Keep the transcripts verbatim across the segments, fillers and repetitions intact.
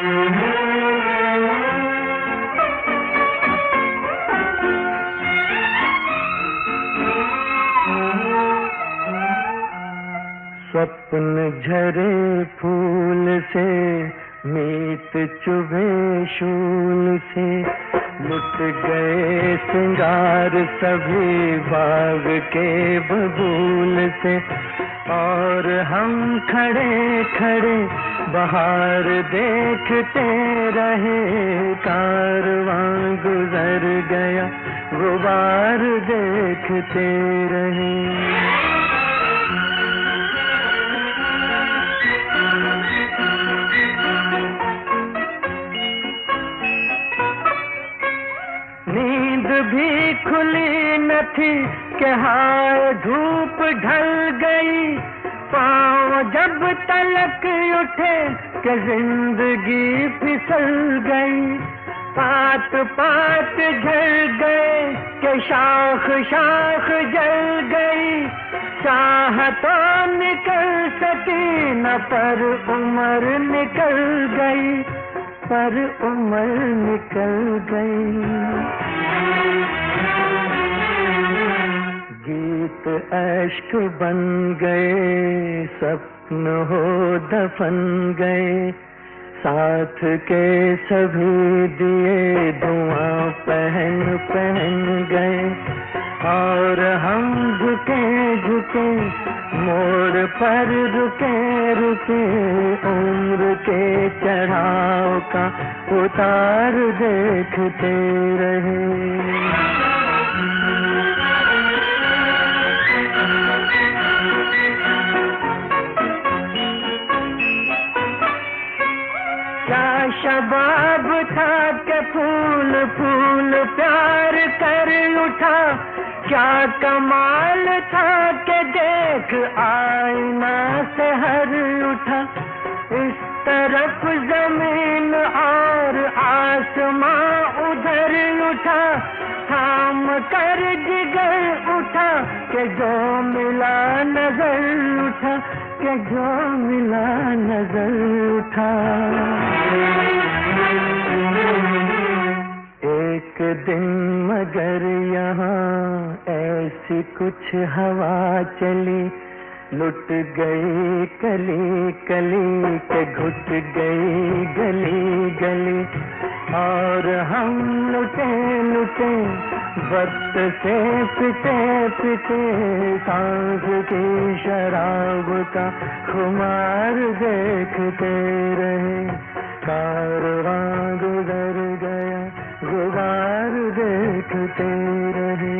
स्वप्न झरे फूल से, मीत चुभे शूल से, लुट गए सिंगार सभी बाग के बबूल से। और हम खड़े खड़े बाहर देखते रहे, कारवां गुजर गया गुबार देखते रहे। नींद भी खुली न थी कि हाय धूप ढल गई, पाँव जब तलक उठे कि जिंदगी फिसल गई। पात पात झड़ गए कि शाख शाख जल गई, चाह तो निकल सकी न पर उम्र निकल गई, पर उम्र निकल गई। गीत अश्क बन गए, सपन हो दफन गए, साथ के सभी दिए धुआं पहन पहन गए। और हम झुके झुके मोड़ पर रुके रुके, उम्र के चढ़ाव का उतार देखते रहे। क्या शबाब था के फूल फूल प्यार कर उठा, क्या कमाल था के देख आईना से हर उठा। इस तरफ जमीन और आसमां उधर उठा, थाम कर जिगर उठा के जो मिला नजर उठा, के जो मिला नजर उठा। एक दिन मगर यहाँ ऐसी कुछ हवा चली, लुट गई कली कली के घुट गई गली गली। और हम लुटे लुटे वक्त से पिटे पिटे, सांस की शराब का खुमार देखते रहे। कारवां गुजर गया गुबार देखते रहे।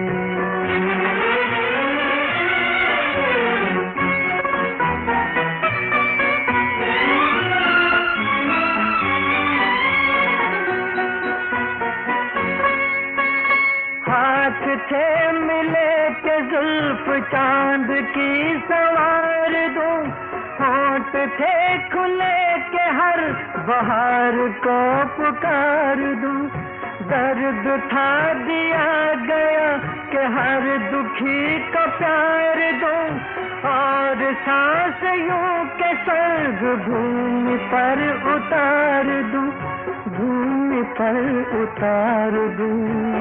हाथ थे मिले के जुल्फ चांद की सवार दूं, होंठ थे खुले के हर बहार को पुकार दूं। दर्द था दिया गया कि हर दुखी को प्यार दूं, और सांस यूं के स्वर्ग भूमि पर उतार दूं, भूमि पर उतार दूं।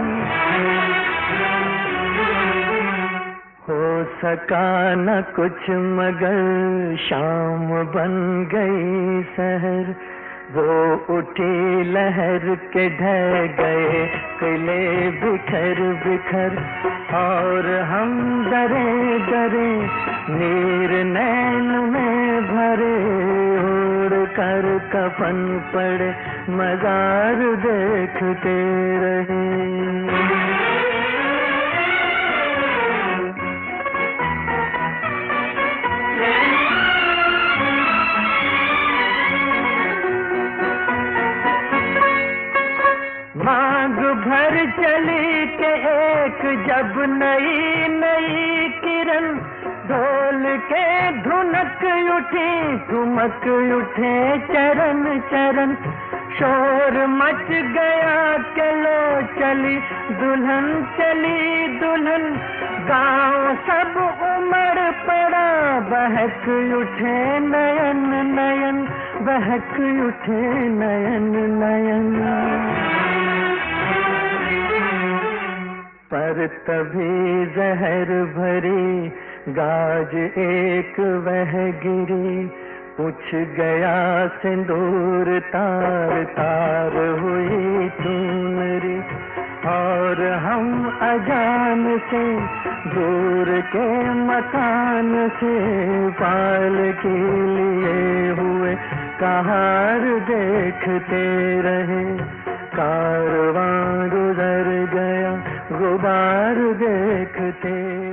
हो सका न कुछ मगर शाम बन गई शहर, वो उठी लहर के ढह गए किले बिखर बिखर। और हम डरे डरे नीर नैन में भरे, उड़ कर कफन पड़े मजार देखते रहे। मांग भर चली के एक जब नई नई किरण, ढोल के धुनक उठी ठुमक उठे चरण चरण। शोर मच गया के लो चली दुल्हन चली दुल्हन, गांव सब उमड़ पड़ा बहक उठे नयन नयन। बहक उठे नयन नयन। पर तभी जहर भरी गाज एक वह गिरी, पूछ गया सिंदूर तार तार हुई चुनरी। और हम अजान से दूर के मकान से पाल के लिए हुए कहार देखते रहे। कारवां गुजर गया गुबार देखते